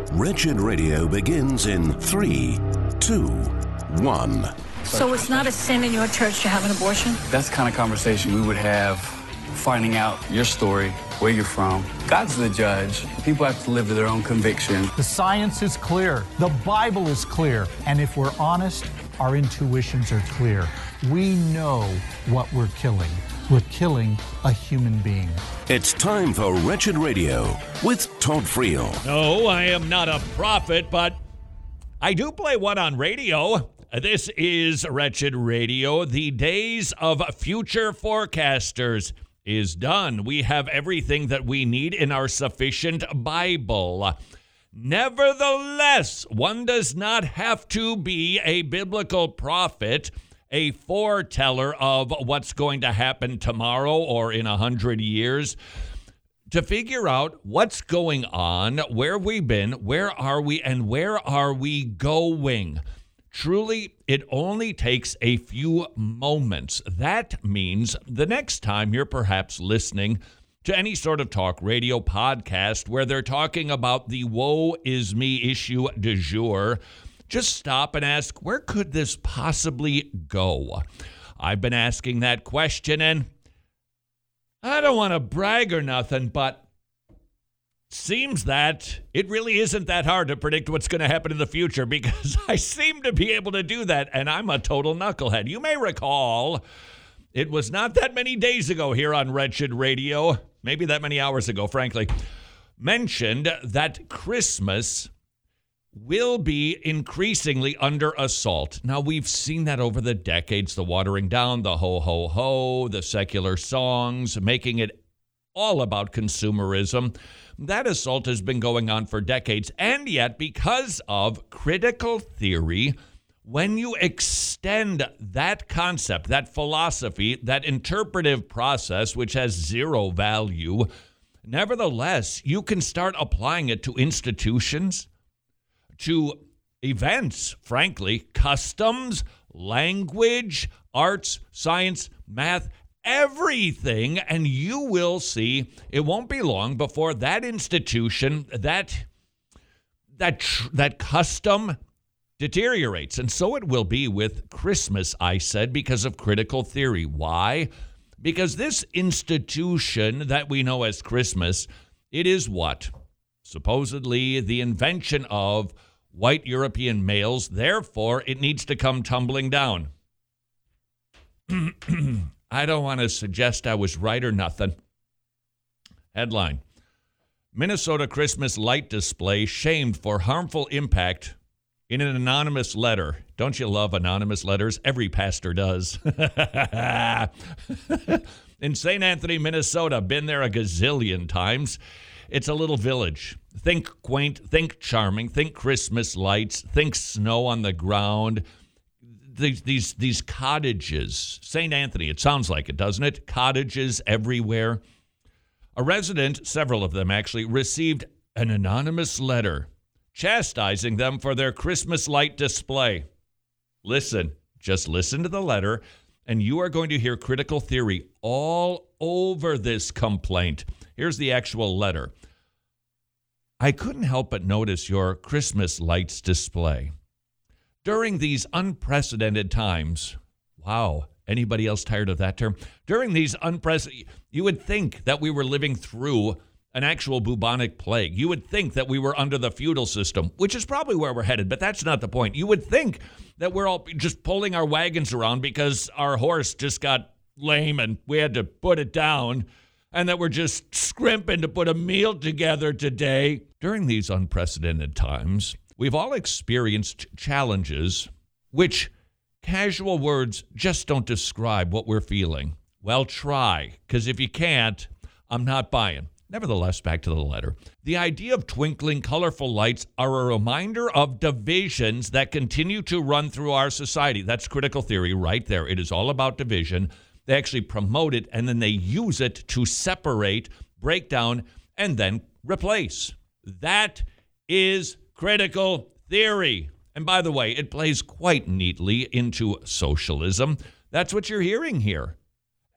Wretched Radio begins in 3, 2, 1. So it's not a sin in your church to have an abortion? That's the kind of conversation we would have, finding out your story, where you're from. God's the judge. People have to live to their own conviction. The science is clear. The Bible is clear. And if we're honest, our intuitions are clear. We know what we're killing. We're killing a human being. It's time for Wretched Radio with Todd Friel. No, I am not a prophet, but I do play one on radio. This is Wretched Radio. The days of future forecasters is done. We have everything that we need in our sufficient Bible. Nevertheless, one does not have to be a biblical prophet, a foreteller of what's going to happen tomorrow or in 100 years, to figure out what's going on, where we've been, where are we, and where are we going. Truly, it only takes a few moments. That means the next time you're perhaps listening to any sort of talk radio podcast where they're talking about the woe is me issue du jour, just stop and ask, where could this possibly go? I've been asking that question, and I don't want to brag or nothing, but seems that it really isn't that hard to predict what's going to happen in the future, because I seem to be able to do that, and I'm a total knucklehead. You may recall it was not that many days ago here on Wretched Radio, maybe that many hours ago, frankly, mentioned that Christmas will be increasingly under assault. Now, we've seen that over the decades, the watering down, the ho, ho, ho, the secular songs, making it all about consumerism. That assault has been going on for decades, and yet because of critical theory, when you extend that concept, that philosophy, that interpretive process, which has zero value, nevertheless, you can start applying it to institutions, to events, frankly, customs, language, arts, science, math, everything, and you will see it won't be long before that institution, that custom deteriorates. And so it will be with Christmas, I said, because of critical theory. Why? Because this institution that we know as Christmas, it is what? Supposedly the invention of white European males. Therefore, it needs to come tumbling down. I don't want to suggest I was right or nothing. Headline: Minnesota Christmas light display shamed for harmful impact in an anonymous letter. Don't you love anonymous letters? Every pastor does. In St. Anthony, Minnesota, been there a gazillion times. It's a little village. Think quaint, think charming, think Christmas lights, think snow on the ground. These cottages. St. Anthony, it sounds like it, doesn't it? Cottages everywhere. A resident, several of them actually, received an anonymous letter chastising them for their Christmas light display. Listen, just listen to the letter, and you are going to hear critical theory all over this complaint. Here's the actual letter. I couldn't help but notice your Christmas lights display. During these unprecedented times, wow, anybody else tired of that term? During these unprecedented, you would think that we were living through an actual bubonic plague. You would think that we were under the feudal system, which is probably where we're headed, but that's not the point. You would think that we're all just pulling our wagons around because our horse just got lame and we had to put it down, and that we're just scrimping to put a meal together today. During these unprecedented times, we've all experienced challenges which casual words just don't describe what we're feeling. Well, try, because if you can't, I'm not buying. Nevertheless, back to the letter. The idea of twinkling, colorful lights are a reminder of divisions that continue to run through our society. That's critical theory right there. It is all about division. They actually promote it, and then they use it to separate, break down, and then replace. That is critical theory. And by the way, it plays quite neatly into socialism. That's what you're hearing here.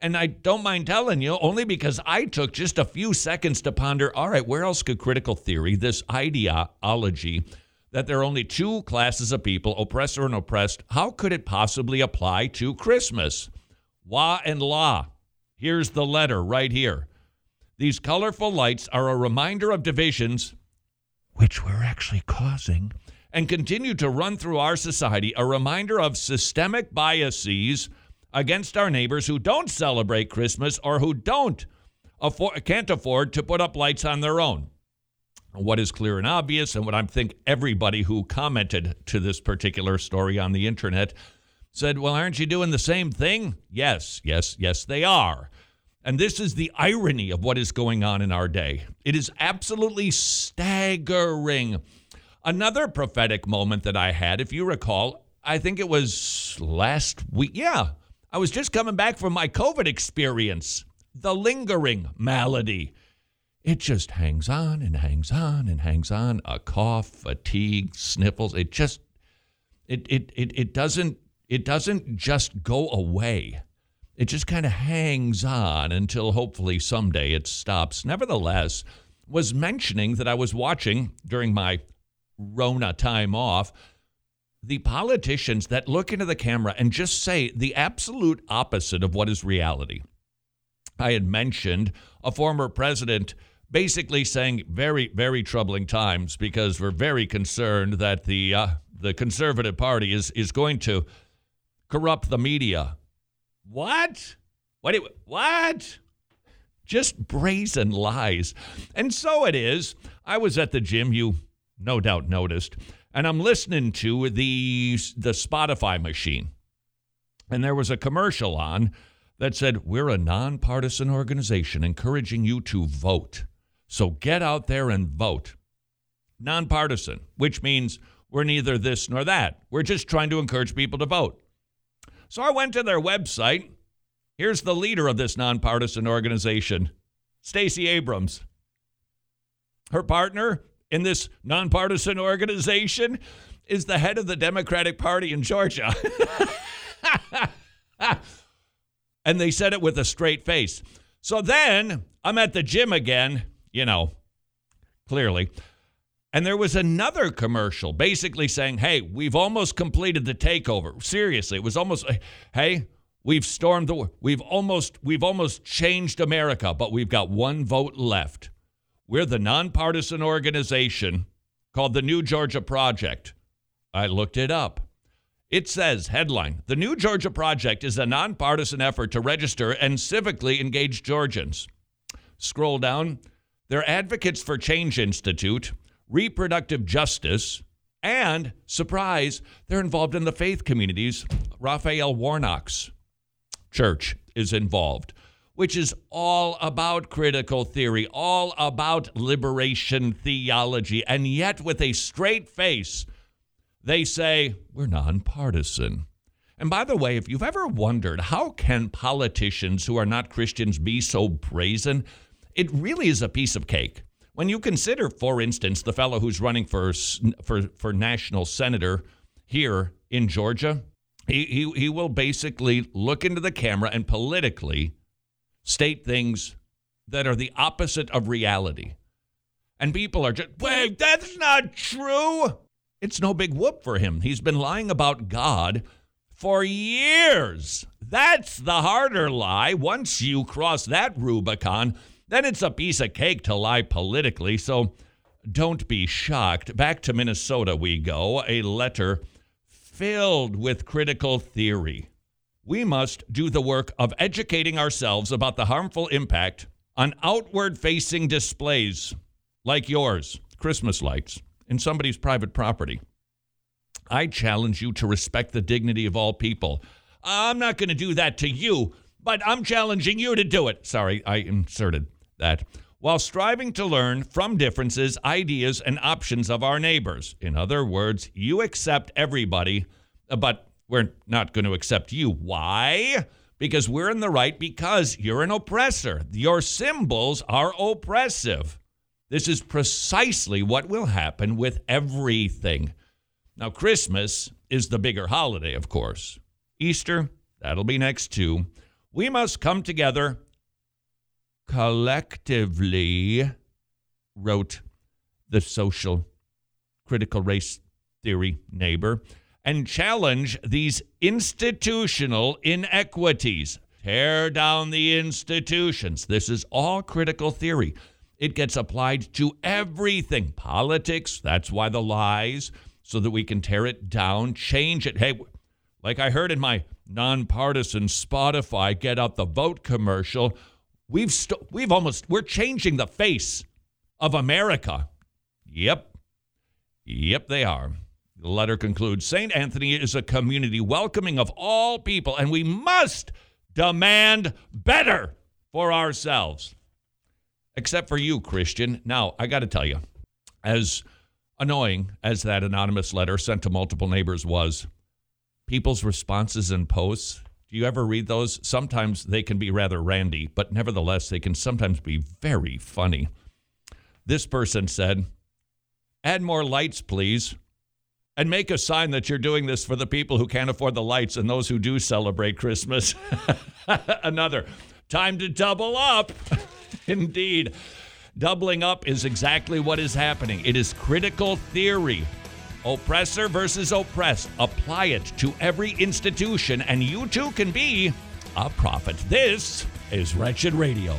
And I don't mind telling you, only because I took just a few seconds to ponder, all right, where else could critical theory, this ideology that there are only two classes of people, oppressor and oppressed, how could it possibly apply to Christmas? Wah and la. Here's the letter right here. These colorful lights are a reminder of divisions, which we're actually causing, and continue to run through our society, a reminder of systemic biases against our neighbors who don't celebrate Christmas or who can't afford to put up lights on their own. What is clear and obvious, and what I think everybody who commented to this particular story on the internet said, well, aren't you doing the same thing? Yes, they are. And this is the irony of what is going on in our day. It is absolutely staggering. Another prophetic moment that I had, if you recall, I think it was last week. Yeah, I was just coming back from my COVID experience, the lingering malady. It just hangs on and hangs on and hangs on. A cough, fatigue, sniffles. It doesn't just go away. It just kind of hangs on until hopefully someday it stops. Nevertheless, was mentioning that I was watching during my Rona time off, the politicians that look into the camera and just say the absolute opposite of what is reality. I had mentioned a former president basically saying very, very troubling times because we're very concerned that the Conservative Party is going to corrupt the media. What? What? Just brazen lies. And so it is. I was at the gym, you no doubt noticed, and I'm listening to the Spotify machine. And there was a commercial on that said, we're a nonpartisan organization encouraging you to vote. So get out there and vote. Nonpartisan, which means we're neither this nor that. We're just trying to encourage people to vote. So I went to their website. Here's the leader of this nonpartisan organization, Stacey Abrams. Her partner in this nonpartisan organization is the head of the Democratic Party in Georgia. And they said it with a straight face. So then I'm at the gym again, clearly. And there was another commercial basically saying, hey, we've almost completed the takeover. Seriously, it was almost, hey, we've stormed we've almost changed America, but we've got one vote left. We're the nonpartisan organization called the New Georgia Project. I looked it up. It says, headline, the New Georgia Project is a nonpartisan effort to register and civically engage Georgians. Scroll down. They're advocates for Change Institute, reproductive justice, and, surprise, they're involved in the faith communities. Raphael Warnock's church is involved, which is all about critical theory, all about liberation theology. And yet, with a straight face, they say, we're nonpartisan. And by the way, if you've ever wondered, how can politicians who are not Christians be so brazen? It really is a piece of cake. When you consider, for instance, the fellow who's running for national senator here in Georgia, he will basically look into the camera and politically state things that are the opposite of reality. And people are just, wait, that's not true. It's no big whoop for him. He's been lying about God for years. That's the harder lie. Once you cross that Rubicon, then it's a piece of cake to lie politically. So don't be shocked. Back to Minnesota we go. A letter filled with critical theory. We must do the work of educating ourselves about the harmful impact on outward-facing displays like yours, Christmas lights, in somebody's private property. I challenge you to respect the dignity of all people. I'm not going to do that to you, but I'm challenging you to do it. Sorry, I inserted that. While striving to learn from differences, ideas, and options of our neighbors. In other words, you accept everybody, but we're not going to accept you. Why? Because we're in the right, because you're an oppressor. Your symbols are oppressive. This is precisely what will happen with everything. Now, Christmas is the bigger holiday, of course. Easter, that'll be next too. We must come together collectively, wrote the social critical race theory neighbor, and challenge these institutional inequities. Tear down the institutions. This is all critical theory. It gets applied to everything. Politics, that's why the lies, so that we can tear it down, change it. Hey, like I heard in my nonpartisan Spotify Get Out the Vote commercial, we're changing the face of America. Yep, they are. The letter concludes, St. Anthony is a community welcoming of all people, and we must demand better for ourselves. Except for you, Christian. Now, I got to tell you, as annoying as that anonymous letter sent to multiple neighbors was, people's responses and posts, do you ever read those? Sometimes they can be rather randy, but nevertheless, they can sometimes be very funny. This person said, add more lights, please. And make a sign that you're doing this for the people who can't afford the lights and those who do celebrate Christmas. Another, time to double up. Indeed. Doubling up is exactly what is happening. It is critical theory. Oppressor versus oppressed. Apply it to every institution, and you too can be a prophet. This is Wretched Radio.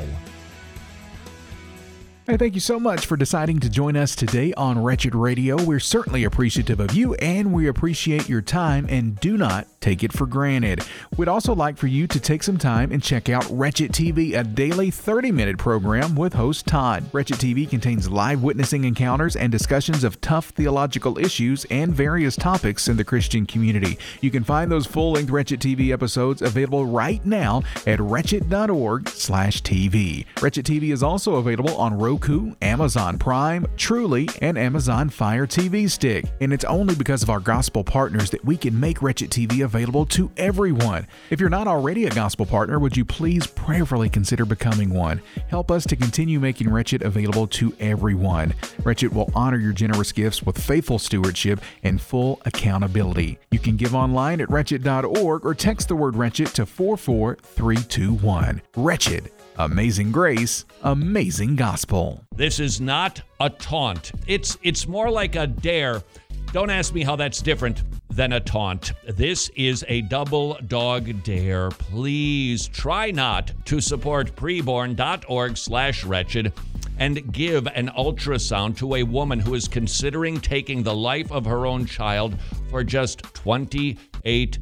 Hey, thank you so much for deciding to join us today on Wretched Radio. We're certainly appreciative of you, and we appreciate your time, and do not take it for granted. We'd also like for you to take some time and check out Wretched TV, a daily 30-minute program with host Todd. Wretched TV contains live witnessing encounters and discussions of tough theological issues and various topics in the Christian community. You can find those full-length Wretched TV episodes available right now at wretched.org/TV. Wretched TV is also available on Roku, Amazon Prime, Truly, and Amazon Fire TV Stick. And it's only because of our gospel partners that we can make Wretched TV available to everyone. If you're not already a gospel partner, would you please prayerfully consider becoming one? Help us to continue making Wretched available to everyone. Wretched will honor your generous gifts with faithful stewardship and full accountability. You can give online at wretched.org or text the word Wretched to 44321. Wretched. Amazing grace, amazing gospel. This is not a taunt. It's more like a dare. Don't ask me how that's different than a taunt. This is a double dog dare. Please try not to support preborn.org/wretched and give an ultrasound to a woman who is considering taking the life of her own child for just $28.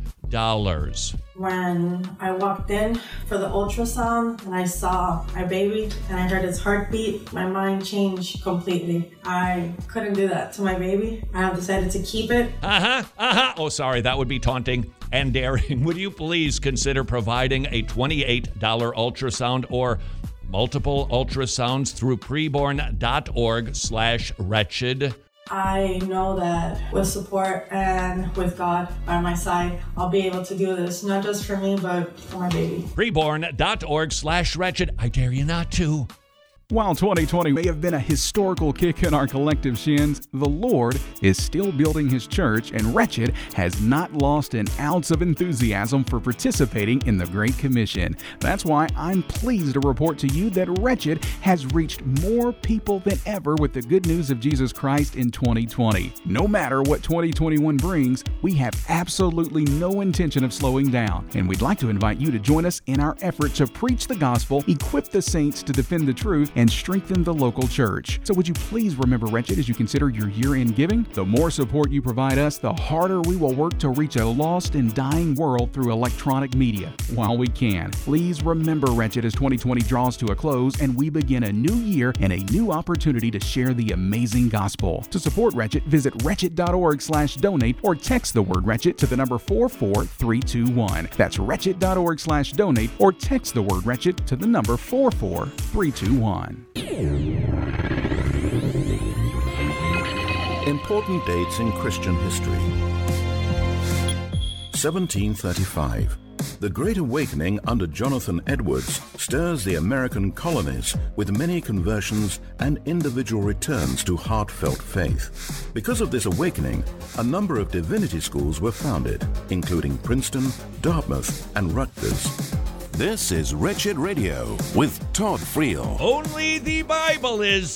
When I walked in for the ultrasound and I saw my baby and I heard his heartbeat, my mind changed completely. I couldn't do that to my baby. I have decided to keep it. Oh, sorry, that would be taunting and daring. Would you please consider providing a $28 ultrasound or multiple ultrasounds through preborn.org/wretched? I know that with support and with God by my side, I'll be able to do this, not just for me, but for my baby. Preborn.org/wretched. I dare you not to. While 2020 may have been a historical kick in our collective shins, the Lord is still building His church, and Wretched has not lost an ounce of enthusiasm for participating in the Great Commission. That's why I'm pleased to report to you that Wretched has reached more people than ever with the good news of Jesus Christ in 2020. No matter what 2021 brings, we have absolutely no intention of slowing down, and we'd like to invite you to join us in our effort to preach the gospel, equip the saints to defend the truth, and strengthen the local church. So would you please remember Wretched as you consider your year-end giving? The more support you provide us, the harder we will work to reach a lost and dying world through electronic media while we can. Please remember Wretched as 2020 draws to a close and we begin a new year and a new opportunity to share the amazing gospel. To support Wretched, visit wretched.org/donate or text the word Wretched to the number 44321. That's wretched.org/donate or text the word Wretched to the number 44321. Important dates in Christian history. 1735. The Great Awakening under Jonathan Edwards stirs the American colonies with many conversions and individual returns to heartfelt faith. Because of this awakening, a number of divinity schools were founded, including Princeton, Dartmouth, and Rutgers. This is Wretched Radio with Todd Friel. Only the Bible is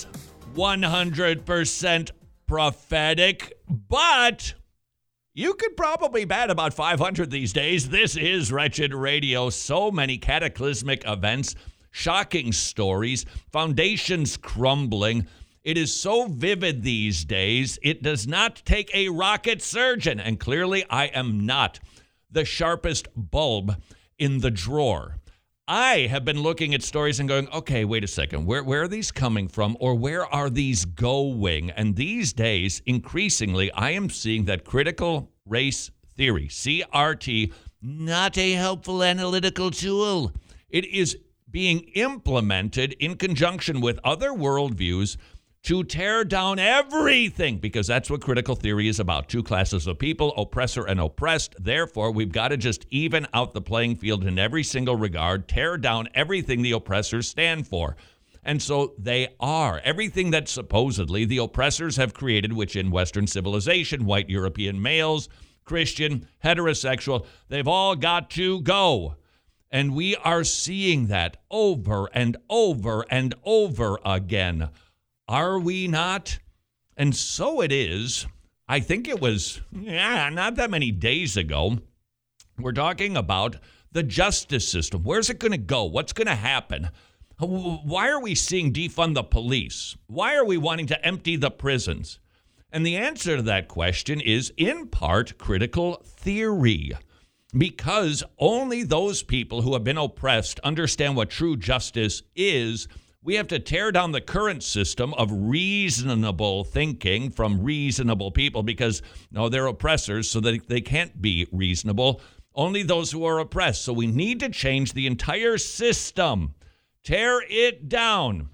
100% prophetic, but you could probably bat about 500 these days. This is Wretched Radio. So many cataclysmic events, shocking stories, foundations crumbling. It is so vivid these days, it does not take a rocket surgeon. And clearly, I am not the sharpest bulb in the drawer. I have been looking at stories and going, okay, wait a second. Where are these coming from, or where are these going? And these days, increasingly, I am seeing that critical race theory, CRT, not a helpful analytical tool. It is being implemented in conjunction with other worldviews to tear down everything, because that's what critical theory is about. Two classes of people, oppressor and oppressed. Therefore, we've got to just even out the playing field in every single regard, tear down everything the oppressors stand for. And so they are. Everything that supposedly the oppressors have created, which in Western civilization, white European males, Christian, heterosexual, they've all got to go. And we are seeing that over and over and over again. Are we not? And so it is. I think it was, not that many days ago. We're talking about the justice system. Where's it going to go? What's going to happen? Why are we seeing defund the police? Why are we wanting to empty the prisons? And the answer to that question is, in part, critical theory. Because only those people who have been oppressed understand what true justice is. We have to tear down the current system of reasonable thinking from reasonable people because, no, they're oppressors, so that they can't be reasonable. Only those who are oppressed. So we need to change the entire system. Tear it down.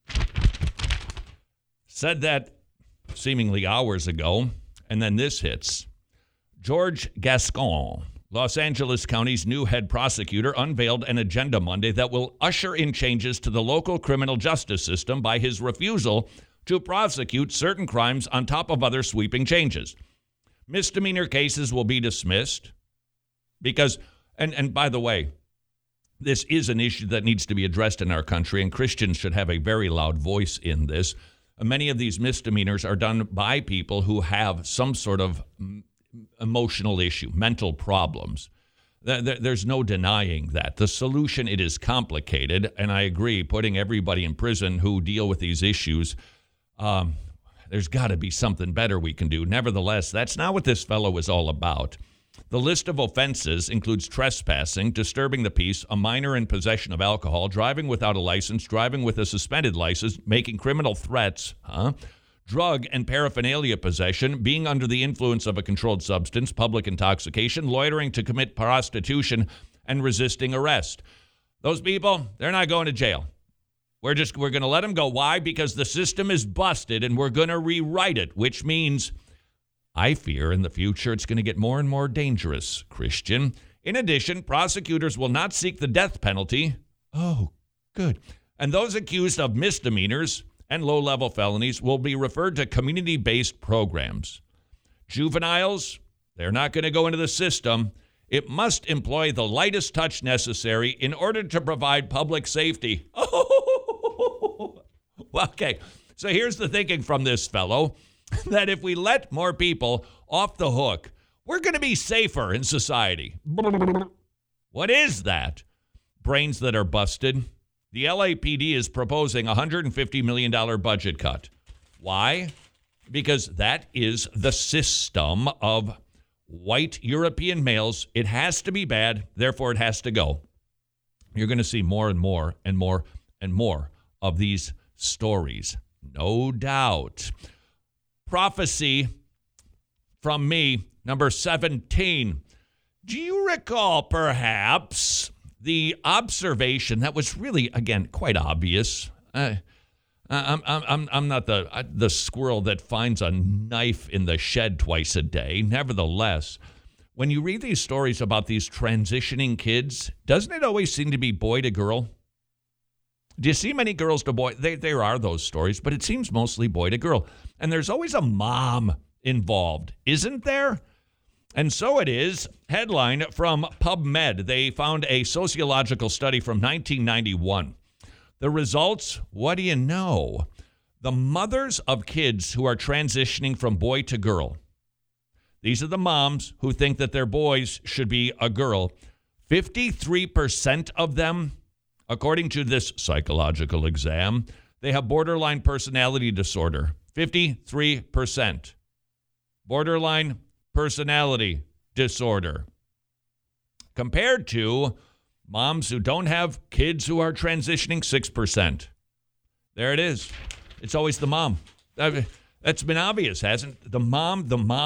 Said that seemingly hours ago, and then this hits. George Gascon, Los Angeles County's new head prosecutor, unveiled an agenda Monday that will usher in changes to the local criminal justice system by his refusal to prosecute certain crimes on top of other sweeping changes. Misdemeanor cases will be dismissed because, and by the way, this is an issue that needs to be addressed in our country, and Christians should have a very loud voice in this. Many of these misdemeanors are done by people who have some sort of emotional issue, mental problems. There's no denying that. The solution, it is complicated, and I agree, putting everybody in prison who deal with these issues, there's got to be something better we can do. Nevertheless, that's not what this fellow is all about. The list of offenses includes trespassing, disturbing the peace, a minor in possession of alcohol, driving without a license, driving with a suspended license, making criminal threats, drug and paraphernalia possession, being under the influence of a controlled substance, public intoxication, loitering to commit prostitution, and resisting arrest. Those people, they're not going to jail. We're going to let them go. Why? Because the system is busted, and we're going to rewrite it, which means I fear in the future it's going to get more and more dangerous, Christian. In addition, prosecutors will not seek the death penalty. Oh, good. And those accused of misdemeanors and low-level felonies will be referred to community-based programs. Juveniles, they're not going to go into the system. It must employ the lightest touch necessary in order to provide public safety. Oh, okay. So here's the thinking from this fellow, that if we let more people off the hook, we're going to be safer in society. What is that? Brains that are busted. The LAPD is proposing a $150 million budget cut. Why? Because that is the system of white European males. It has to be bad, therefore it has to go. You're going to see more and more and more and more of these stories, no doubt. Prophecy from me, number 17. Do you recall, perhaps, the observation that was really, again, quite obvious? I'm not the squirrel that finds a knife in the shed twice a day. Nevertheless, when you read these stories about these transitioning kids, doesn't it always seem to be boy to girl? Do you see many girls to boy? There are those stories, but it seems mostly boy to girl. And there's always a mom involved, isn't there? And so it is. Headline from PubMed. They found a sociological study from 1991. The results, what do you know? The mothers of kids who are transitioning from boy to girl. These are the moms who think that their boys should be a girl. 53% of them, according to this psychological exam, they have borderline personality disorder. 53%. Borderline personality disorder. Compared to moms who don't have kids who are transitioning, 6%. There it is. It's always the mom. That's been obvious, hasn't it? The mom.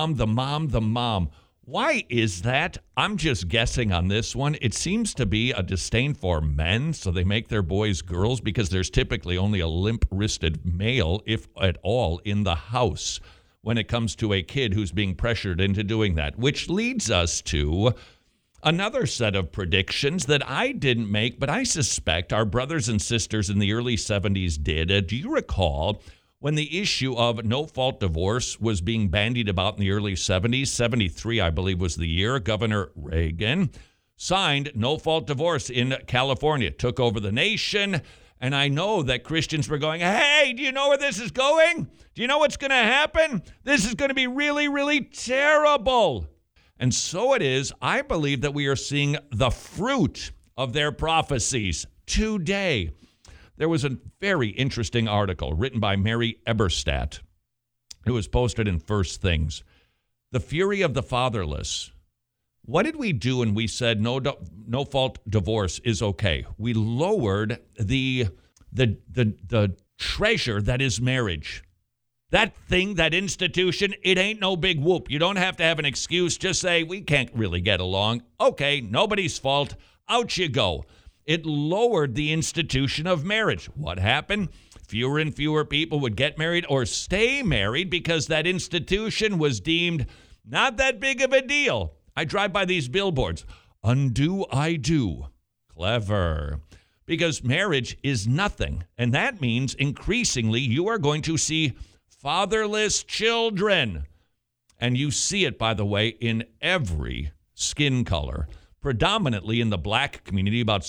Why is that? I'm just guessing on this one. It seems to be a disdain for men, so they make their boys girls because there's typically only a limp-wristed male, if at all, in the house when it comes to a kid who's being pressured into doing that, which leads us to another set of predictions that I didn't make, but I suspect our brothers and sisters in the early 70s did. Do you recall when the issue of no-fault divorce was being bandied about in the early 70s? 73, I believe, was the year. Governor Reagan signed no-fault divorce in California, took over the nation. And I know that Christians were going, hey, do you know where this is going? Do you know what's going to happen? This is going to be really, really terrible. And so it is. I believe that we are seeing the fruit of their prophecies today. There was a very interesting article written by Mary Eberstadt. It was posted in First Things. The Fury of the Fatherless. What did we do when we said no-fault divorce is okay? We lowered the treasure that is marriage. That thing, that institution, it ain't no big whoop. You don't have to have an excuse. Just say, we can't really get along. Okay, nobody's fault. Out you go. It lowered the institution of marriage. What happened? Fewer and fewer people would get married or stay married because that institution was deemed not that big of a deal. I drive by these billboards. Undo, I do. Clever. Because marriage is nothing. And that means increasingly you are going to see fatherless children. And you see it, by the way, in every skin color. Predominantly in the black community, about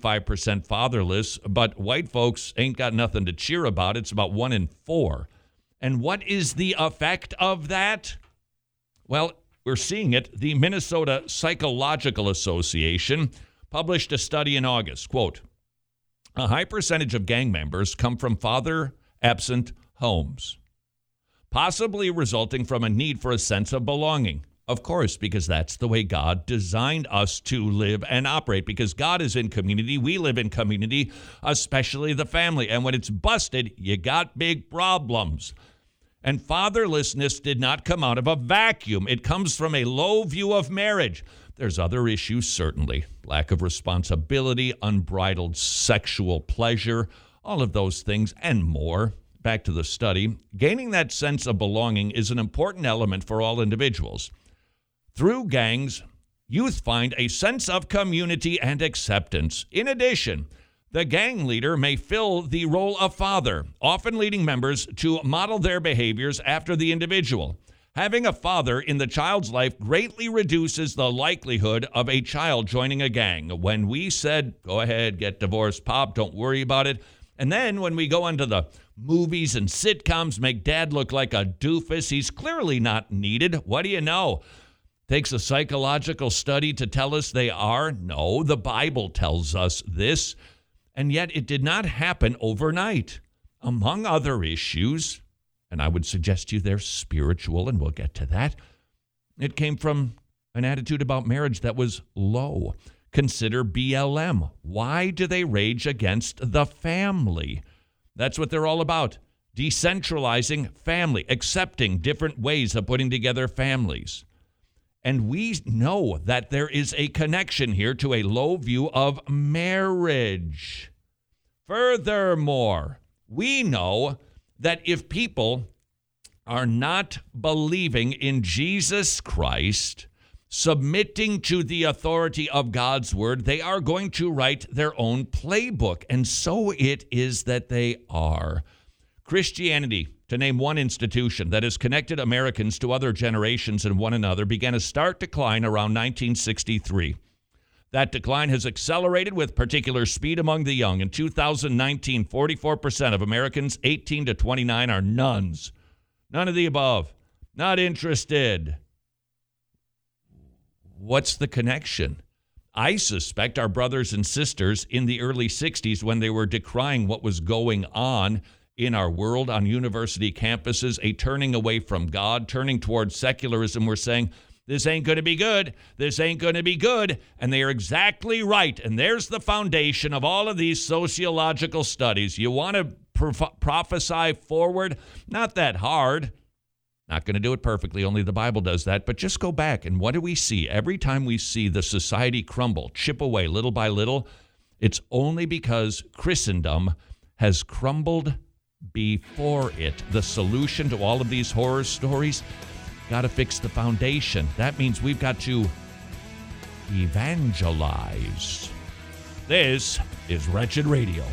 65% fatherless. But white folks ain't got nothing to cheer about. It's about 1 in 4. And what is the effect of that? Well, we're seeing it. The Minnesota Psychological Association published a study in August. Quote, a high percentage of gang members come from father-absent homes, possibly resulting from a need for a sense of belonging. Of course, because that's the way God designed us to live and operate. Because God is in community, we live in community, especially the family. And when it's busted, you got big problems. And fatherlessness did not come out of a vacuum. It comes from a low view of marriage. There's other issues, certainly. Lack of responsibility, unbridled sexual pleasure, all of those things and more. Back to the study. Gaining that sense of belonging is an important element for all individuals. Through gangs, youth find a sense of community and acceptance. In addition, the gang leader may fill the role of father, often leading members to model their behaviors after the individual. Having a father in the child's life greatly reduces the likelihood of a child joining a gang. When we said, go ahead, get divorced, Pop, don't worry about it. And then when we go into the movies and sitcoms, make dad look like a doofus, he's clearly not needed. What do you know? Takes a psychological study to tell us they are? No, the Bible tells us this. And yet it did not happen overnight. Among other issues, and I would suggest to you they're spiritual, and we'll get to that, it came from an attitude about marriage that was low. Consider BLM. Why do they rage against the family? That's what they're all about. Decentralizing family, accepting different ways of putting together families. And we know that there is a connection here to a low view of marriage. Furthermore, we know that if people are not believing in Jesus Christ, submitting to the authority of God's word, they are going to write their own playbook. And so it is that they are. Christianity, to name one institution that has connected Americans to other generations and one another, began a stark decline around 1963. That decline has accelerated with particular speed among the young. In 2019, 44% of Americans 18 to 29 are nones. None of the above. Not interested. What's the connection? I suspect our brothers and sisters in the early 60s, when they were decrying what was going on in our world on university campuses, a turning away from God, turning towards secularism, were saying, this ain't going to be good. This ain't going to be good. And they are exactly right. And there's the foundation of all of these sociological studies. You want to prophesy forward? Not that hard. Not going to do it perfectly. Only the Bible does that. But just go back. And what do we see? Every time we see the society crumble, chip away little by little, it's only because Christendom has crumbled before it. The solution to all of these horror stories, got to fix the foundation. That means we've got to evangelize. This is Wretched Radio.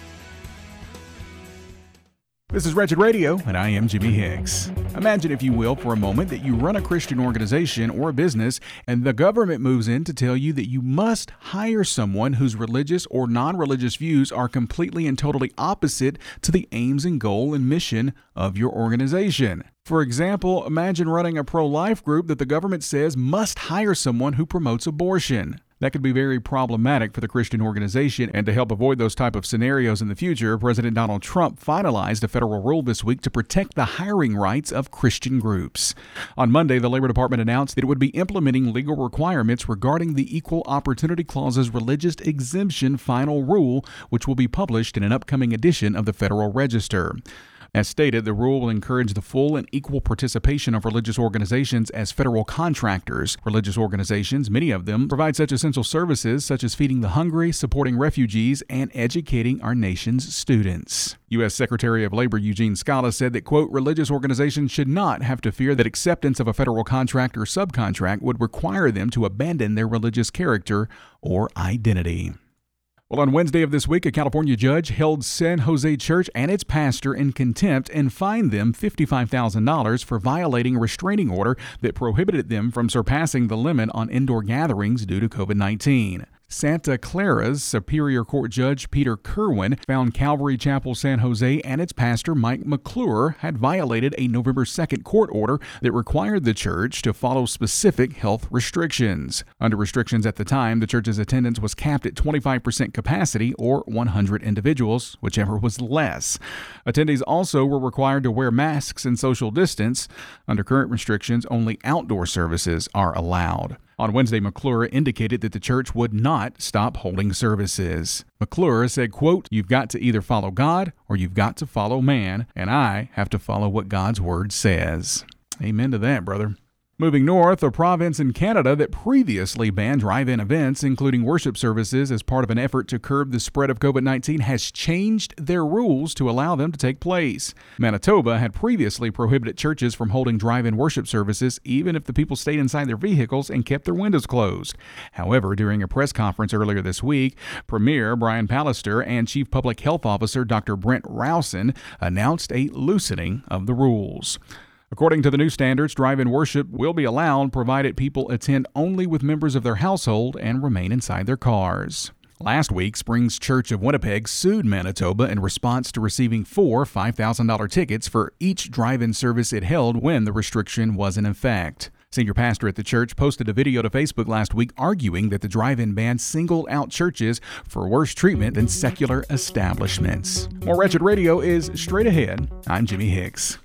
This is Wretched Radio, and I am Jimmy Hicks. Imagine, if you will, for a moment that you run a Christian organization or a business, and the government moves in to tell you that you must hire someone whose religious or non-religious views are completely and totally opposite to the aims and goal and mission of your organization. For example, imagine running a pro-life group that the government says must hire someone who promotes abortion. That could be very problematic for the Christian organization, and to help avoid those type of scenarios in the future, President Donald Trump finalized a federal rule this week to protect the hiring rights of Christian groups. On Monday, the Labor Department announced that it would be implementing legal requirements regarding the Equal Opportunity Clause's religious exemption final rule, which will be published in an upcoming edition of the Federal Register. As stated, the rule will encourage the full and equal participation of religious organizations as federal contractors. Religious organizations, many of them, provide such essential services such as feeding the hungry, supporting refugees, and educating our nation's students. U.S. Secretary of Labor Eugene Scala said that, quote, religious organizations should not have to fear that acceptance of a federal contract or subcontract would require them to abandon their religious character or identity. Well, on Wednesday of this week, a California judge held San Jose Church and its pastor in contempt and fined them $55,000 for violating a restraining order that prohibited them from surpassing the limit on indoor gatherings due to COVID-19. Santa Clara's Superior Court Judge Peter Kerwin found Calvary Chapel San Jose and its pastor Mike McClure had violated a November 2nd court order that required the church to follow specific health restrictions. Under restrictions at the time, the church's attendance was capped at 25% capacity or 100 individuals, whichever was less. Attendees also were required to wear masks and social distance. Under current restrictions, only outdoor services are allowed. On Wednesday, McClure indicated that the church would not stop holding services. McClure said, quote, you've got to either follow God or you've got to follow man, and I have to follow what God's word says. Amen to that, brother. Moving north, a province in Canada that previously banned drive-in events, including worship services, as part of an effort to curb the spread of COVID-19, has changed their rules to allow them to take place. Manitoba had previously prohibited churches from holding drive-in worship services, even if the people stayed inside their vehicles and kept their windows closed. However, during a press conference earlier this week, Premier Brian Pallister and Chief Public Health Officer Dr. Brent Rousen announced a loosening of the rules. According to the new standards, drive-in worship will be allowed provided people attend only with members of their household and remain inside their cars. Last week, Springs Church of Winnipeg sued Manitoba in response to receiving 4 $5,000 tickets for each drive-in service it held when the restriction was in effect. Senior pastor at the church posted a video to Facebook last week arguing that the drive-in ban singled out churches for worse treatment than secular establishments. More Wretched Radio is straight ahead. I'm Jimmy Hicks.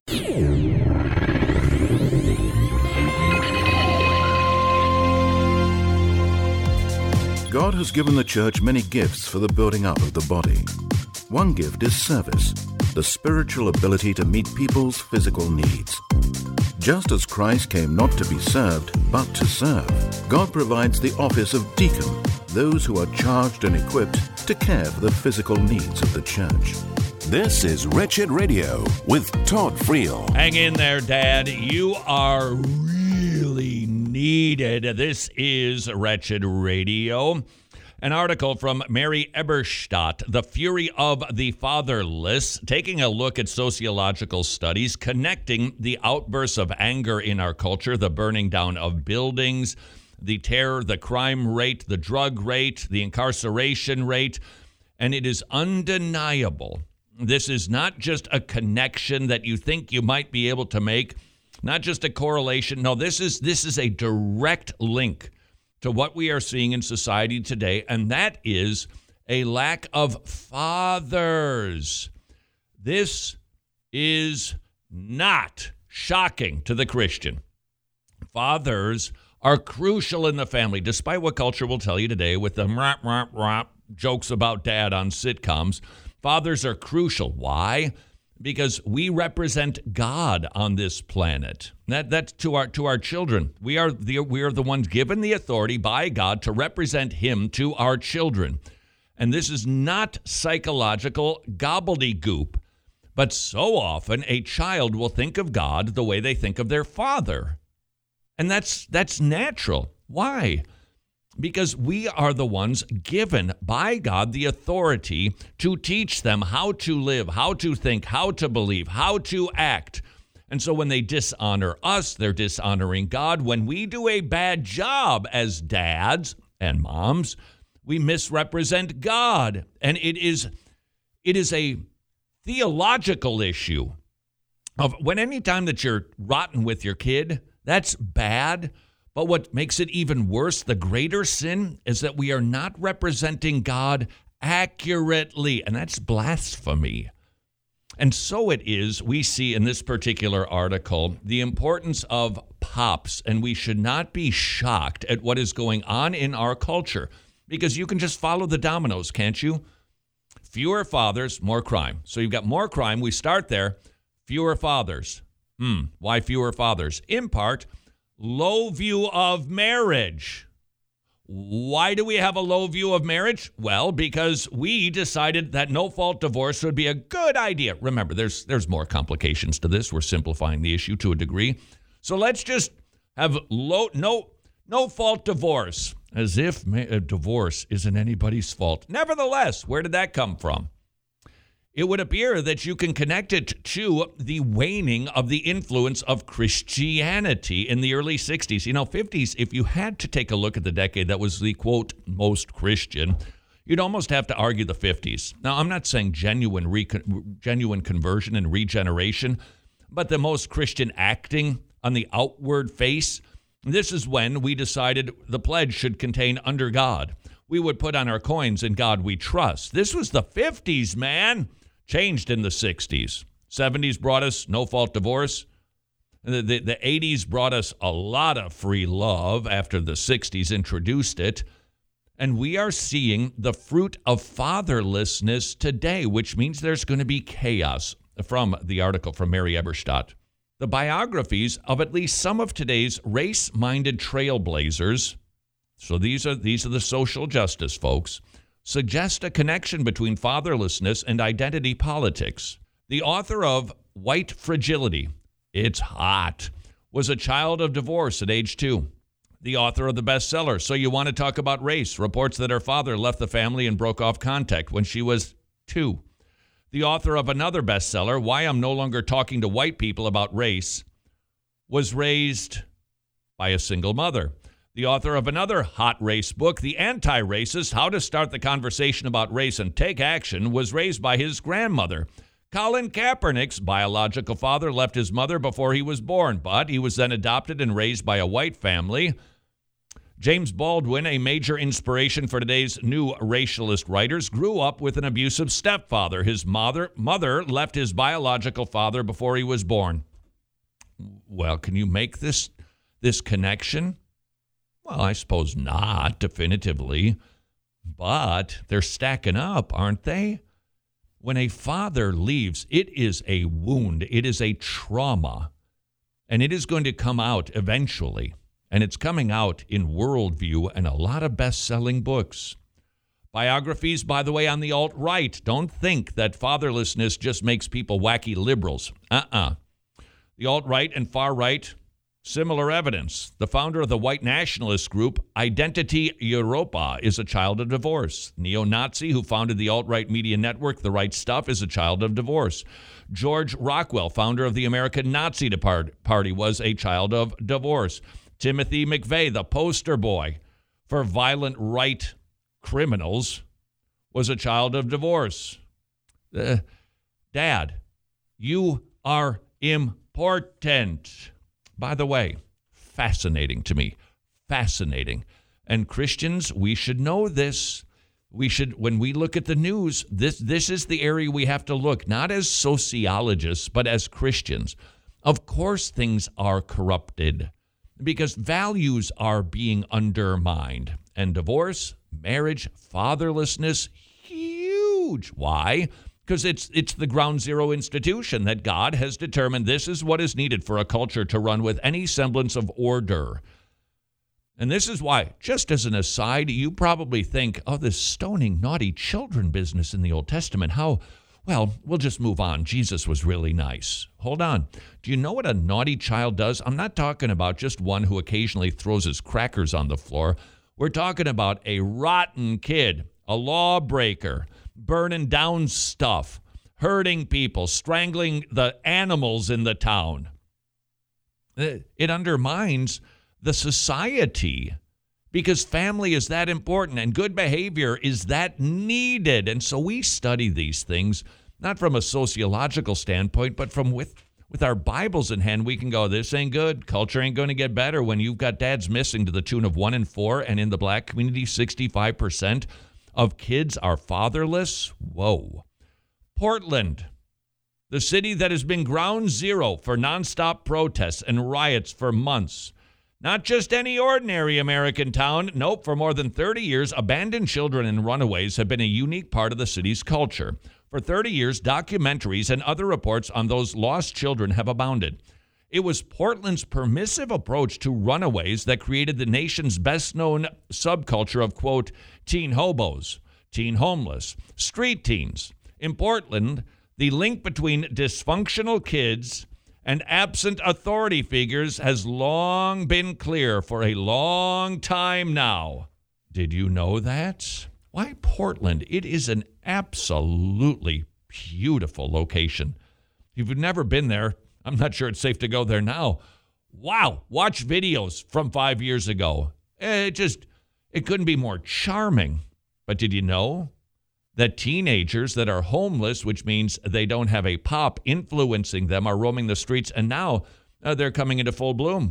God has given the church many gifts for the building up of the body. One gift is service, the spiritual ability to meet people's physical needs. Just as Christ came not to be served, but to serve, God provides the office of deacon, those who are charged and equipped to care for the physical needs of the church. This is Wretched Radio with Todd Friel. Hang in there, Dad. You are really needed. This is Wretched Radio. An article from Mary Eberstadt, The Fury of the Fatherless, taking a look at sociological studies connecting the outbursts of anger in our culture, the burning down of buildings, the terror, the crime rate, the drug rate, the incarceration rate. And it is undeniable. This is not just a connection that you think you might be able to make, not just a correlation. No, this is a direct link to what we are seeing in society today, and that is a lack of fathers. This is not shocking to the Christian. Fathers are crucial in the family, despite what culture will tell you today with the rap jokes about dad on sitcoms. Fathers are crucial. Why? Because we represent God on this planet. That's to our children. We are the ones given the authority by God to represent Him to our children. And this is not psychological gobbledygook. But so often a child will think of God the way they think of their father. And that's natural. Why? Because we are the ones given by God the authority to teach them how to live, how to think, how to believe, how to act. And so when they dishonor us, they're dishonoring God. When we do a bad job as dads and moms, we misrepresent God. And it is a theological issue of when any time that you're rotten with your kid, that's bad. But what makes it even worse, the greater sin, is that we are not representing God accurately, and that's blasphemy. And so it is, we see in this particular article, the importance of pops, and we should not be shocked at what is going on in our culture, because you can just follow the dominoes, can't you? Fewer fathers, more crime. So you've got more crime, we start there, fewer fathers. Why fewer fathers? In part, low view of marriage. Why do we have a low view of marriage? Well, because we decided that no-fault divorce would be a good idea. Remember, there's more complications to this. We're simplifying the issue to a degree. So let's just have no-fault divorce, as if a divorce isn't anybody's fault. Nevertheless, where did that come from? It would appear that you can connect it to the waning of the influence of Christianity in the early 60s. 50s, if you had to take a look at the decade that was the, quote, most Christian, you'd almost have to argue the 50s. Now, I'm not saying genuine conversion and regeneration, but the most Christian acting on the outward face. This is when we decided the pledge should contain under God. We would put on our coins, in God we trust. This was the 50s, man. Changed in the 60s. 70s brought us no-fault divorce. The 80s brought us a lot of free love after the 60s introduced it. And we are seeing the fruit of fatherlessness today, which means there's going to be chaos. From the article from Mary Eberstadt. The biographies of at least some of today's race-minded trailblazers, so these are the social justice folks, suggest a connection between fatherlessness and identity politics. The author of White Fragility, It's Hot, was a child of divorce at age 2. The author of the bestseller, So You Want to Talk About Race, reports that her father left the family and broke off contact when she was 2. The author of another bestseller, Why I'm No Longer Talking to White People About Race, was raised by a single mother. The author of another hot race book, The Anti-Racist, How to Start the Conversation About Race and Take Action, was raised by his grandmother. Colin Kaepernick's biological father left his mother before he was born, but he was then adopted and raised by a white family. James Baldwin, a major inspiration for today's new racialist writers, grew up with an abusive stepfather. His mother left his biological father before he was born. Well, can you make this connection? Well, I suppose not definitively, but they're stacking up, aren't they? When a father leaves, it is a wound. It is a trauma, and it is going to come out eventually. And it's coming out in Worldview and a lot of best-selling books. Biographies, by the way, on the alt-right. Don't think that fatherlessness just makes people wacky liberals. The alt-right and far-right, Similar evidence. The founder of the white nationalist group Identity Europa is a child of divorce. Neo-Nazi who founded the alt-right media network The Right Stuff is a child of divorce. George Rockwell, founder of the American Nazi Party, was a child of divorce. Timothy McVeigh, the poster boy for violent right criminals, was a child of divorce. Dad, you are important. By the way, fascinating to me. Fascinating. And Christians, we should know this. We should, when we look at the news, this is the area we have to look, not as sociologists, but as Christians. Of course, things are corrupted because values are being undermined. And divorce, marriage, fatherlessness, huge. Why? Because it's the ground zero institution that God has determined this is what is needed for a culture to run with any semblance of order. And this is why, just as an aside, you probably think, oh, this stoning naughty children business in the Old Testament, how, well, we'll just move on. Jesus was really nice. Hold on. Do you know what a naughty child does? I'm not talking about just one who occasionally throws his crackers on the floor. We're talking about a rotten kid, a lawbreaker, burning down stuff, hurting people, strangling the animals in the town. It undermines the society because family is that important and good behavior is that needed. And so we study these things, not from a sociological standpoint, but from with our Bibles in hand, we can go, this ain't good. Culture ain't going to get better when you've got dads missing to the tune of 1 in 4, and in the black community, 65% of kids are fatherless. Whoa. Portland, the city that has been ground zero for nonstop protests and riots for months. Not just any ordinary American town. Nope, for more than 30 years, abandoned children and runaways have been a unique part of the city's culture. For 30 years, documentaries and other reports on those lost children have abounded. It was Portland's permissive approach to runaways that created the nation's best-known subculture of, quote, teen hobos, teen homeless, street teens. In Portland, the link between dysfunctional kids and absent authority figures has long been clear for a long time now. Did you know that? Why Portland? It is an absolutely beautiful location. If you've never been there, I'm not sure it's safe to go there now. Wow, watch videos from 5 years ago. It couldn't be more charming. But did you know that teenagers that are homeless, which means they don't have a pop influencing them, are roaming the streets, and now they're coming into full bloom?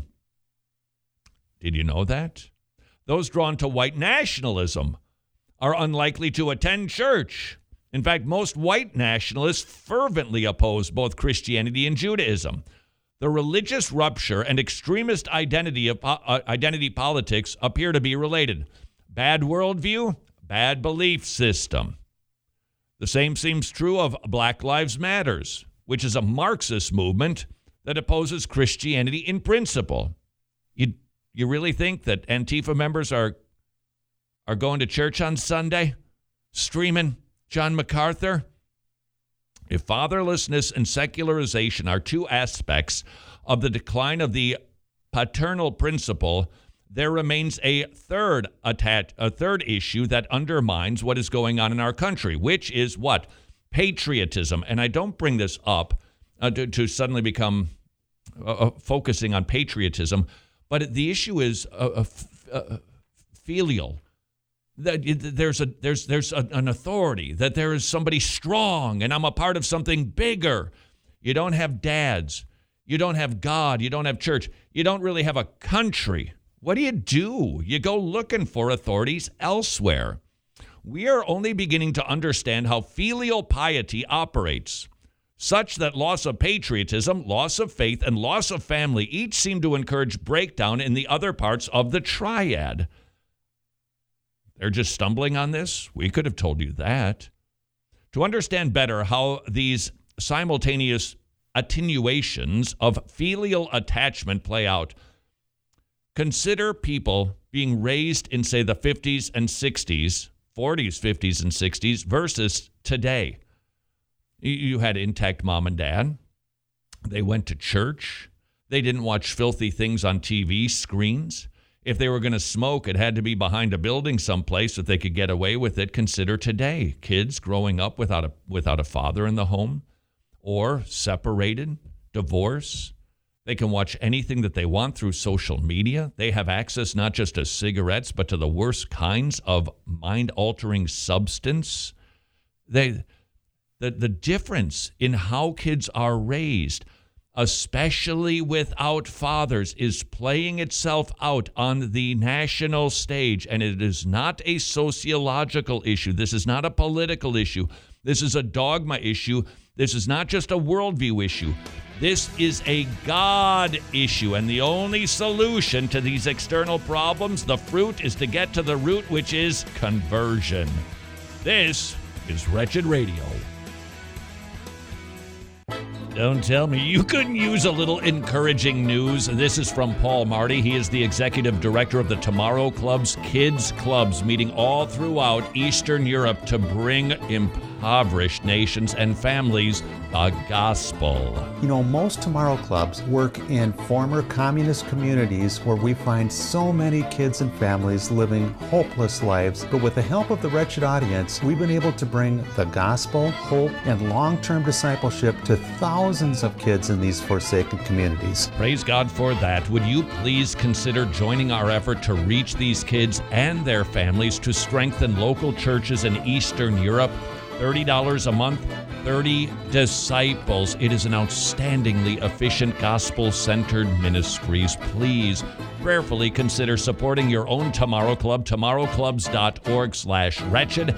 Did you know that? Those drawn to white nationalism are unlikely to attend church. In fact, most white nationalists fervently oppose both Christianity and Judaism. The religious rupture and extremist identity politics appear to be related. Bad worldview, bad belief system. The same seems true of Black Lives Matters, which is a Marxist movement that opposes Christianity in principle. You really think that Antifa members are going to church on Sunday, streaming John MacArthur? If fatherlessness and secularization are two aspects of the decline of the paternal principle, there remains a third issue that undermines what is going on in our country, which is what? Patriotism. And I don't bring this up to suddenly become focusing on patriotism, but the issue is filial. That there's an authority, that there is somebody strong, and I'm a part of something bigger. You don't have dads. You don't have God. You don't have church. You don't really have a country. What do? You go looking for authorities elsewhere. We are only beginning to understand how filial piety operates, such that loss of patriotism, loss of faith, and loss of family each seem to encourage breakdown in the other parts of the triad. They're just stumbling on this? We could have told you that. To understand better how these simultaneous attenuations of filial attachment play out, consider people being raised in, say, the 50s and 60s, 40s, 50s, and 60s versus today. You had intact mom and dad. They went to church. They didn't watch filthy things on TV screens. If they were going to smoke, it had to be behind a building someplace. If they could get away with it, consider today. Kids growing up without a father in the home, or separated, divorce. They can watch anything that they want through social media. They have access not just to cigarettes, but to the worst kinds of mind-altering substance. The difference in how kids are raised, especially without fathers, is playing itself out on the national stage. And it is not a sociological issue. This is not a political issue. This is a dogma issue. This is not just a worldview issue. This is a God issue, and the only solution to these external problems, the fruit, is to get to the root, which is conversion. This is Wretched Radio. Don't tell me you couldn't use a little encouraging news. This is from Paul Marty. He is the executive director of the Tomorrow Club's Kids Clubs, meeting all throughout Eastern Europe to bring impoverished nations and families the gospel. You know, most Tomorrow Clubs work in former communist communities where we find so many kids and families living hopeless lives. But with the help of the Wretched audience, we've been able to bring the gospel, hope, and long-term discipleship to thousands of kids in these forsaken communities. Praise God for that. Would you please consider joining our effort to reach these kids and their families, to strengthen local churches in Eastern Europe? $30 a month, 30 disciples. It is an outstandingly efficient, gospel-centered ministries. Please prayerfully consider supporting your own Tomorrow Club. TomorrowClubs.org/wretched.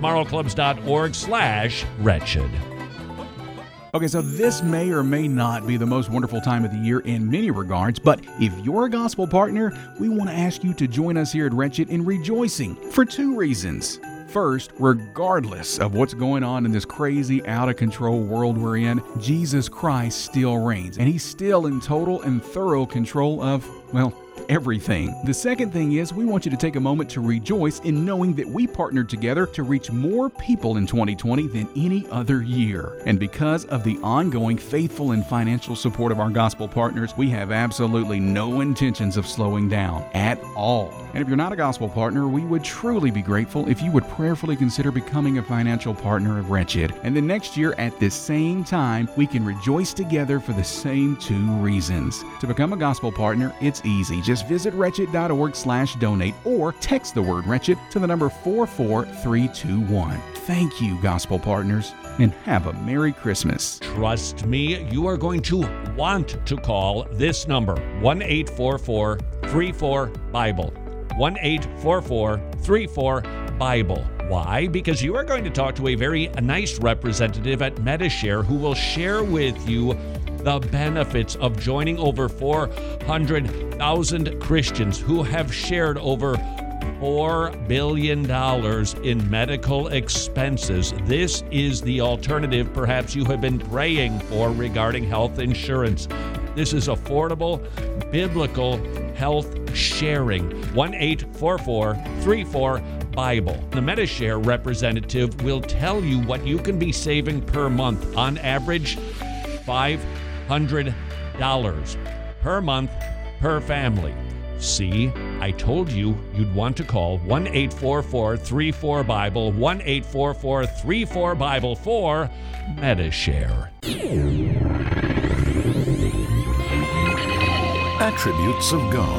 TomorrowClubs.org/wretched. Okay, so this may or may not be the most wonderful time of the year in many regards, but if you're a gospel partner, we want to ask you to join us here at Wretched in rejoicing for two reasons. First, regardless of what's going on in this crazy, out-of-control world we're in, Jesus Christ still reigns, and He's still in total and thorough control of, well, everything. The second thing is we want you to take a moment to rejoice in knowing that we partnered together to reach more people in 2020 than any other year. And because of the ongoing faithful and financial support of our gospel partners, we have absolutely no intentions of slowing down at all. And if you're not a gospel partner, we would truly be grateful if you would prayerfully consider becoming a financial partner of Wretched. And then next year at the same time, we can rejoice together for the same two reasons. To become a gospel partner, it's easy. Just visit wretched.org/donate or text the word Wretched to the number 44321. Thank you, gospel partners, and have a Merry Christmas. Trust me, you are going to want to call this number, 1-844-34-BIBLE. 1-844-34-BIBLE. Why? Because you are going to talk to a very nice representative at Medi-Share who will share with you the benefits of joining over 400,000 Christians who have shared over $4 billion in medical expenses. This is the alternative perhaps you have been praying for regarding health insurance. This is affordable, biblical health sharing. 1-844-34-BIBLE. The Medi-Share representative will tell you what you can be saving per month. On average, $500 per month per family. See, I told you you'd want to call 1-844-34-BIBLE, 1-844-34-BIBLE for Medi-Share. Attributes of God.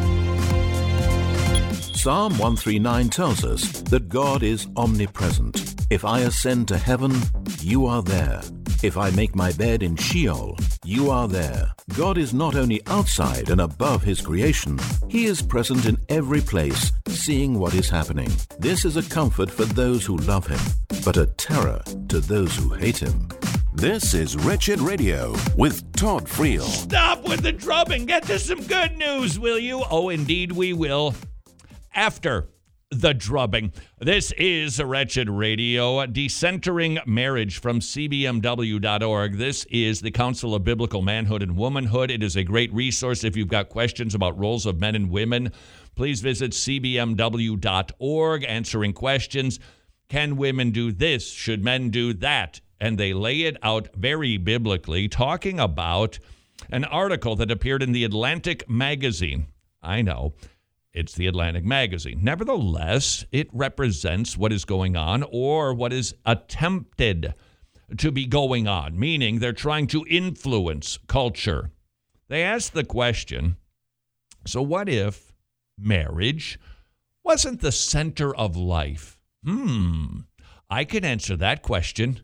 Psalm 139 tells us that God is omnipresent. If I ascend to heaven, you are there. If I make my bed in Sheol, you are there. God is not only outside and above His creation, He is present in every place, seeing what is happening. This is a comfort for those who love Him, but a terror to those who hate Him. This is Wretched Radio with Todd Friel. Stop with the drubbing. Get to some good news, will you? Oh, indeed we will. After the drubbing. This is Wretched Radio, Decentering Marriage from cbmw.org. This is the Council of Biblical Manhood and Womanhood. It is a great resource if you've got questions about roles of men and women. Please visit cbmw.org, answering questions. Can women do this? Should men do that? And they lay it out very biblically, talking about An article that appeared in the Atlantic magazine. I know, it's the Atlantic magazine. Nevertheless, it represents what is going on or what is attempted to be going on, meaning they're trying to influence culture. They asked the question, so what if marriage wasn't the center of life? I can answer that question.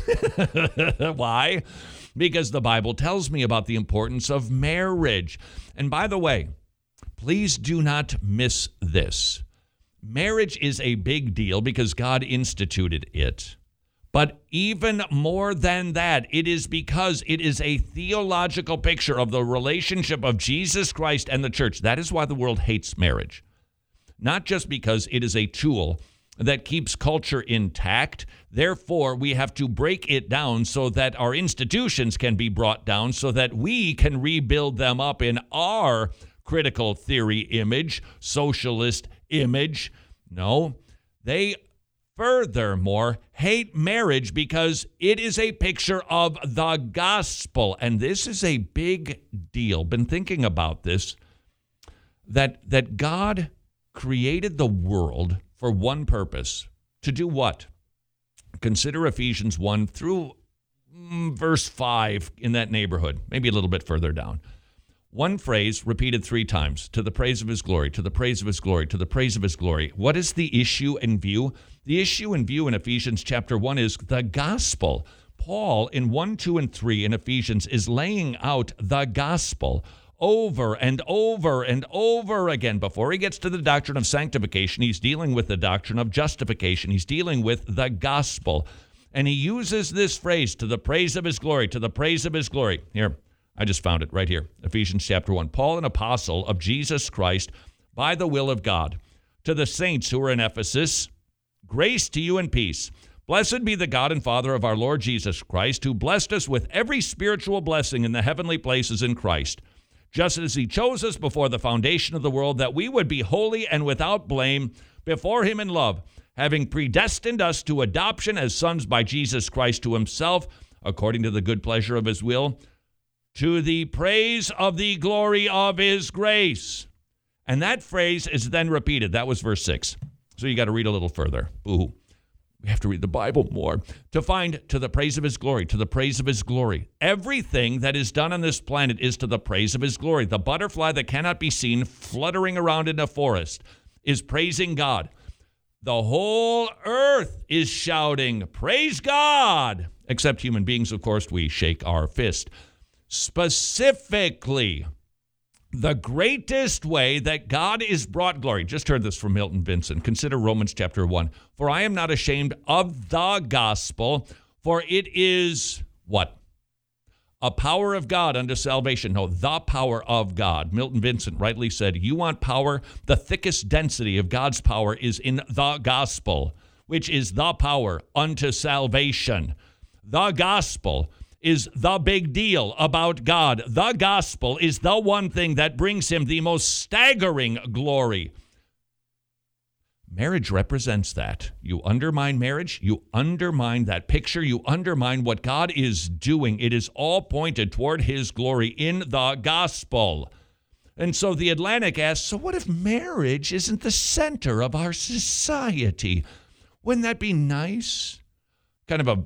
Why? Because the Bible tells me about the importance of marriage. And by the way, please do not miss this. Marriage is a big deal because God instituted it. But even more than that, it is because it is a theological picture of the relationship of Jesus Christ and the church. That is why the world hates marriage. Not just because it is a tool that keeps culture intact. Therefore, we have to break it down so that our institutions can be brought down so that we can rebuild them up in our critical theory image, socialist image. No, they furthermore hate marriage because it is a picture of the gospel. And this is a big deal. Been thinking about this, that God created the world for one purpose. To do what? Consider Ephesians 1 through verse 5 in that neighborhood, maybe a little bit further down. One phrase repeated 3 times, to the praise of his glory, to the praise of his glory, to the praise of his glory. What is the issue in view? The issue in view in Ephesians chapter 1 is the gospel. Paul in 1, 2, and 3 in Ephesians is laying out the gospel over and over and over again. Before he gets to the doctrine of sanctification, he's dealing with the doctrine of justification. He's dealing with the gospel. And he uses this phrase, to the praise of his glory, to the praise of his glory. Here, I just found it right here. Ephesians chapter 1. Paul, an apostle of Jesus Christ, by the will of God, to the saints who are in Ephesus, grace to you and peace. Blessed be the God and Father of our Lord Jesus Christ, who blessed us with every spiritual blessing in the heavenly places in Christ, just as he chose us before the foundation of the world, that we would be holy and without blame before him in love, having predestined us to adoption as sons by Jesus Christ to himself, according to the good pleasure of his will, to the praise of the glory of his grace. And that phrase is then repeated. That was verse 6. So you got to read a little further. Boo. We have to read the Bible more to find to the praise of his glory, to the praise of his glory. Everything that is done on this planet is to the praise of his glory. The butterfly that cannot be seen fluttering around in a forest is praising God. The whole earth is shouting, praise God. Except human beings, of course, we shake our fist. Specifically, the greatest way that God is brought glory. Just heard this from Milton Vincent. Consider Romans chapter 1. For I am not ashamed of the gospel, for it is what? A power of God unto salvation. No, the power of God. Milton Vincent rightly said, you want power? The thickest density of God's power is in the gospel, which is the power unto salvation. The gospel is the big deal about God. The gospel is the one thing that brings him the most staggering glory. Marriage represents that. You undermine marriage, you undermine that picture, you undermine what God is doing. It is all pointed toward his glory in the gospel. And so the Atlantic asks, so what if marriage isn't the center of our society? Wouldn't that be nice? Kind of a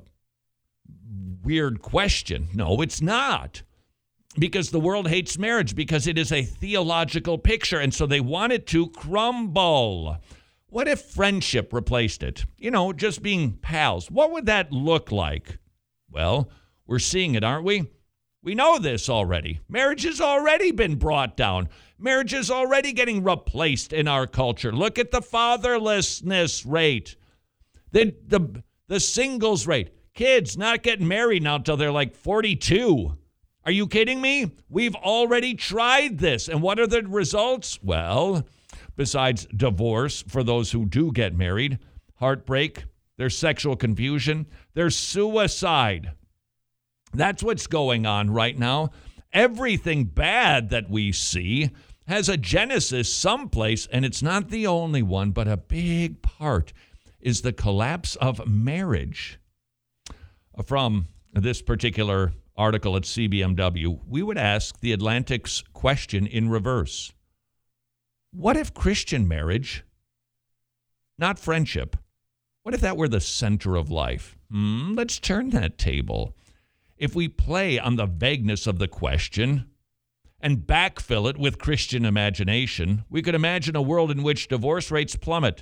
weird question. No, it's not. Because the world hates marriage, because it is a theological picture, and so they want it to crumble. What if friendship replaced it? You know, just being pals. What would that look like? Well, we're seeing it, aren't we? We know this already. Marriage has already been brought down. Marriage is already getting replaced in our culture. Look at the fatherlessness rate, the singles rate. Kids not getting married now until they're like 42. Are you kidding me? We've already tried this. And what are the results? Well, besides divorce for those who do get married, heartbreak, there's sexual confusion, there's suicide. That's what's going on right now. Everything bad that we see has a genesis someplace, and it's not the only one, but a big part is the collapse of marriage. From this particular article at CBMW, we would ask the Atlantic's question in reverse. What if Christian marriage, not friendship, what if that were the center of life? Let's turn that table. If we play on the vagueness of the question and backfill it with Christian imagination, we could imagine a world in which divorce rates plummet.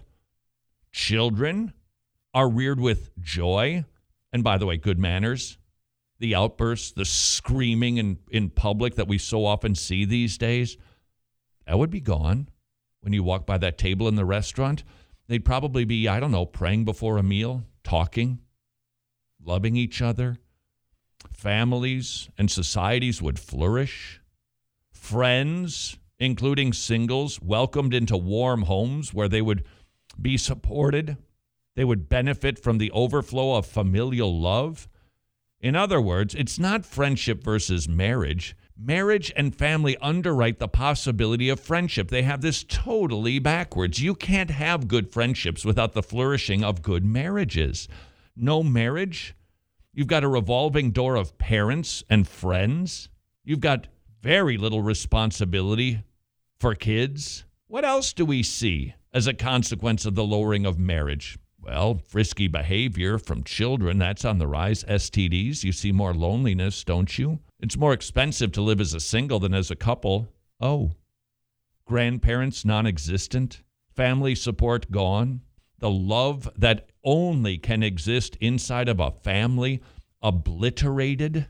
Children are reared with joy, and by the way, good manners. The outbursts, the screaming in public that we so often see these days, that would be gone when you walk by that table in the restaurant. They'd probably be, praying before a meal, talking, loving each other. Families and societies would flourish. Friends, including singles, welcomed into warm homes where they would be supported. They would benefit from the overflow of familial love. In other words, it's not friendship versus marriage. Marriage and family underwrite the possibility of friendship. They have this totally backwards. You can't have good friendships without the flourishing of good marriages. No marriage, you've got a revolving door of parents and friends. You've got very little responsibility for kids. What else do we see as a consequence of the lowering of marriage? Well, frisky behavior from children, that's on the rise. STDs, you see more loneliness, don't you? It's more expensive to live as a single than as a couple. Oh, grandparents non-existent, family support gone, the love that only can exist inside of a family obliterated.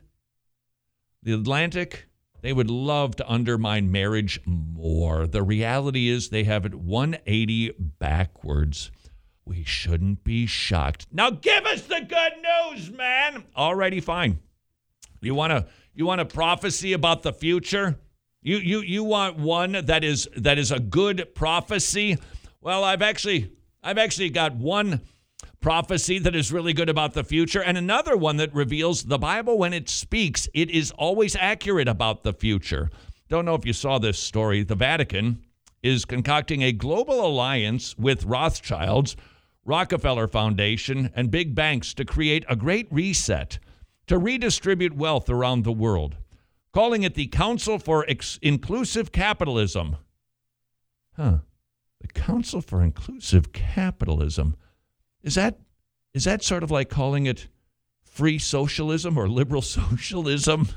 The Atlantic, they would love to undermine marriage more. The reality is they have it 180 backwards. We shouldn't be shocked. Now give us the good news, man. Alrighty, fine. You want a prophecy about the future? You want one that is a good prophecy? Well, I've actually got one prophecy that is really good about the future, and another one that reveals the Bible, when it speaks, it is always accurate about the future. Don't know if you saw this story. The Vatican is concocting a global alliance with Rothschilds, Rockefeller Foundation, and big banks to create a great reset to redistribute wealth around the world, calling it the Council for Inclusive Capitalism. The Council for Inclusive Capitalism. Is that sort of like calling it free socialism or liberal socialism?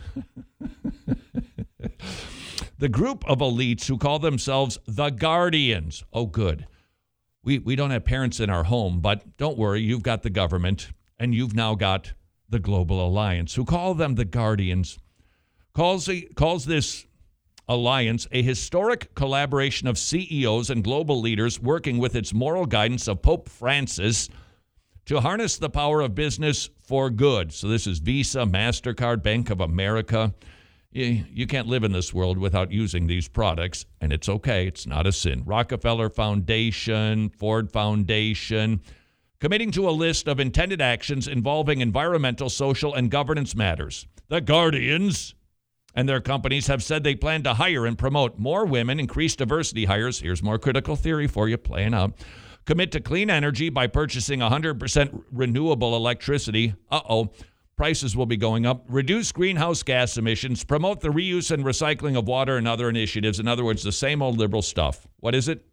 The group of elites who call themselves the Guardians. Oh, good. We don't have parents in our home, but don't worry, you've got the government, and you've now got the Global Alliance, who call them the Guardians, calls this alliance a historic collaboration of CEOs and global leaders working with its moral guidance of Pope Francis to harness the power of business for good. So this is Visa, MasterCard, Bank of America. You can't live in this world without using these products, and it's okay. It's not a sin. Rockefeller Foundation, Ford Foundation, committing to a list of intended actions involving environmental, social, and governance matters. The Guardians and their companies have said they plan to hire and promote more women, increase diversity hires. Here's more critical theory for you, playing out. Commit to clean energy by purchasing 100% renewable electricity. Prices will be going up. Reduce greenhouse gas emissions. Promote the reuse and recycling of water and other initiatives. In other words, the same old liberal stuff. What is it?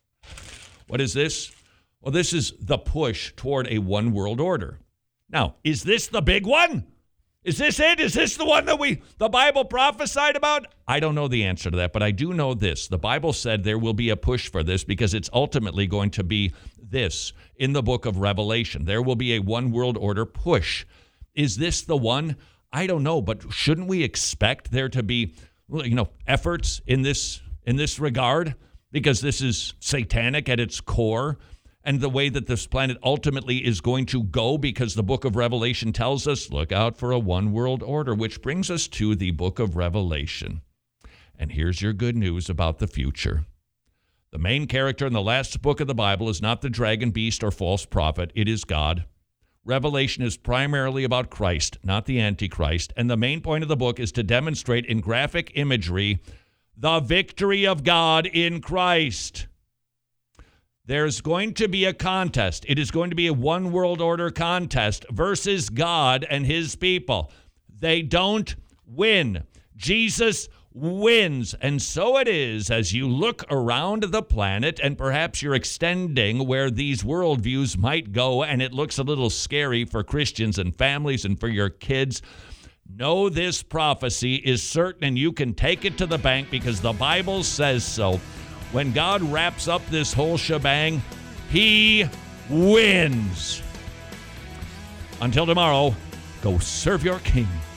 What is this? Well, this is the push toward a one world order. Now, is this the big one? Is this it? Is this the one that the Bible prophesied about? I don't know the answer to that, but I do know this. The Bible said there will be a push for this because it's ultimately going to be this in the book of Revelation. There will be a one world order push. Is this the one? I don't know, but shouldn't we expect there to be, efforts in this regard? Because this is satanic at its core, and the way that this planet ultimately is going to go, because the book of Revelation tells us, look out for a one world order, which brings us to the book of Revelation. And here's your good news about the future. The main character in the last book of the Bible is not the dragon, beast, or false prophet. It is God. Revelation is primarily about Christ, not the Antichrist, and the main point of the book is to demonstrate in graphic imagery the victory of God in Christ. There's going to be a contest. It is going to be a one world order contest versus God and his people. They don't win. Jesus wins. And so it is as you look around the planet, and perhaps you're extending where these worldviews might go, and it looks a little scary for Christians and families and for your kids. Know this prophecy is certain, and you can take it to the bank because the Bible says so. When God wraps up this whole shebang, he wins. Until tomorrow, go serve your King.